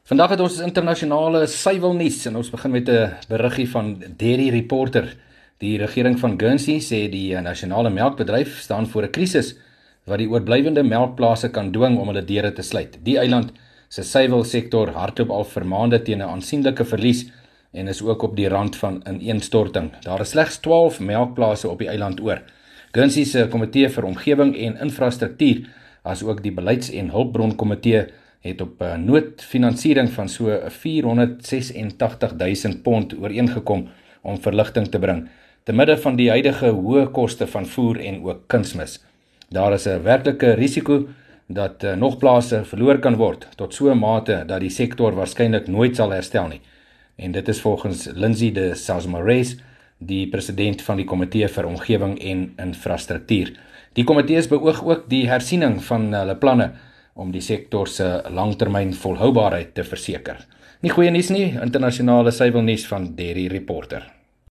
Vandag het ons internasionale suiwelnuus en ons begin met 'n beriggie van Dairy Reporter. Die regering van Guernsey sê die nasionale melkbedryf staan voor 'n krisis wat die oorblywende melkplase kan dwing om hulle deure te sluit. Die eiland se suiwelsektor hardloop al vir maande teen 'n aansienlike verlies en is ook op die rand van ineenstorting. Daar is slegs 12 melkplase op die eiland oor. Guernsey se komitee vir omgewing en infrastruktuur, as ook die beleids- en hulpbronkomitee, het op noodfinansiering van so 486.000 pond ooreengekom om verligting te bring, te midde van die huidige hoë koste van voer en ook kunsmis. Daar is 'n werklike risiko dat nog plase verloor kan word, tot so 'n mate dat die sektor waarskynlik nooit sal herstel nie. En dit is volgens Lindsay de Sausmarez, die president van die komitee vir omgewing en infrastruktuur. Die komitees beoog ook die hersiening van hulle planne om die sektor se langtermyn volhoubaarheid te verseker. Nie goeie nuus nie, internasionale suiwelnuus van Dairy Reporter.